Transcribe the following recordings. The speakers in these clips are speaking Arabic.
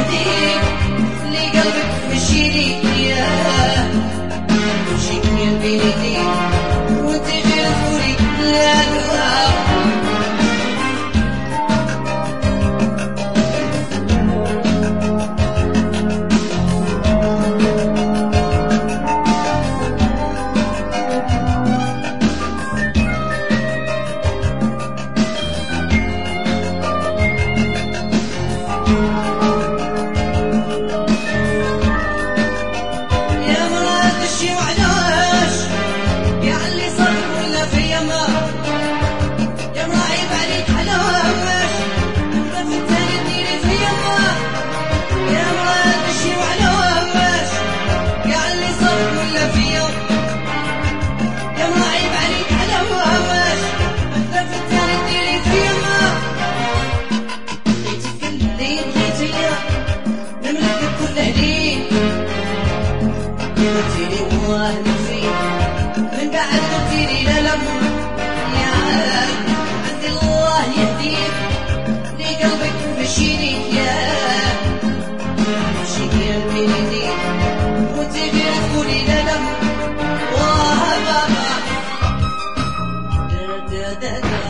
يهديك لقلبك مشي ليك ياه وشي كان بين ايديك وانت غير تقولي لا لا قلتيلي والله نسيت من بعد قلتيلي لا لا يا عندي الله يهديك لقلبك مشي ليك يا مشي كان بين ايديك وانت غير تقولي لا لا واه بابا دا دا دا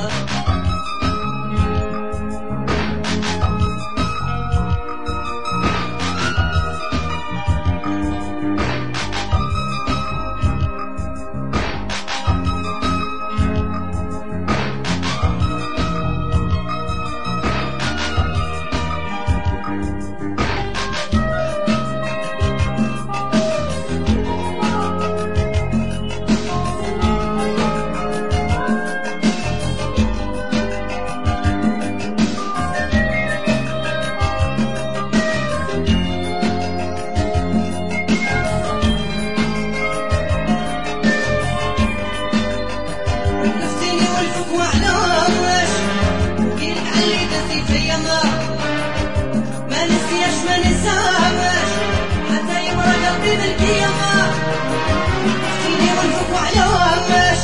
ما نسيش ما نسامش حتى يمرق قلبي بالقيامة فيني والفوق وعلى وهمش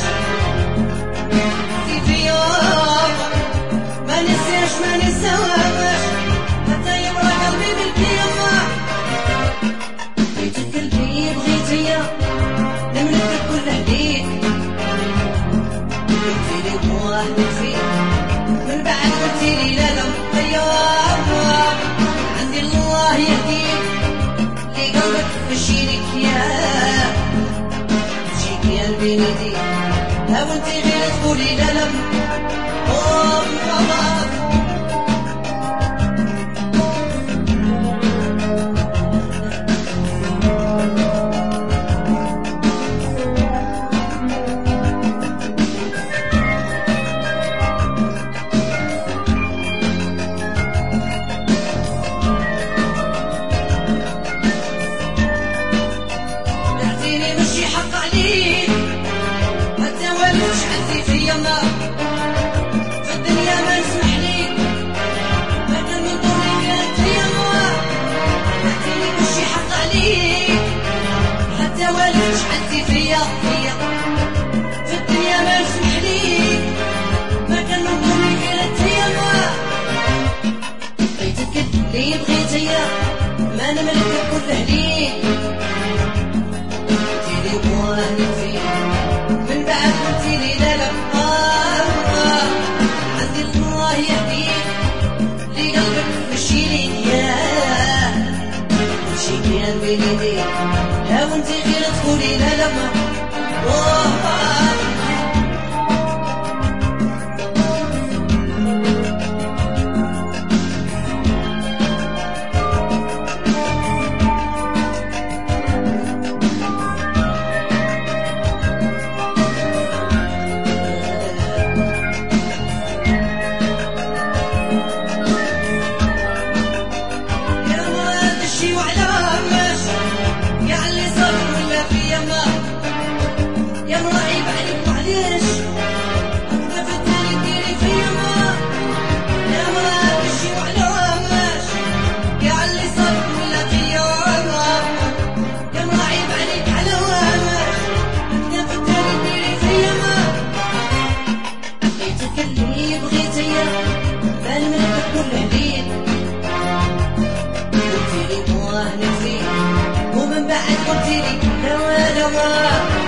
في يوم ما نسيش ما نسامش حتى يمرق قلبي بالقيامة بغيتك قلبي بغيتيا نملك كل هديك قلتيلي والله نكفيك من بعد قلتيلي لا لا عندي الله يهديك لقلبك مشي ليك يا شي كان بين ايديك لا وانت غير تقولي لا لا في الدنيا ما نسمح ليك ما كان من طولي كانت يما بعتيني مشي حق عليك حتى والد شحنتي فيا في الدنيا ما نسمح ليك ما كان من طولي كانت يما بغيتك اللي بغيتيا ما نملك كل هليك قلتيلي والله نكفيك من بعد قلتيلي لا لا عندي الله يهديك لقلبك مشي ليك يا شي كان بين ايديك لا وانت غير تقولي لا لا الله نسيت ومن بعد قلت لي لا ولا ما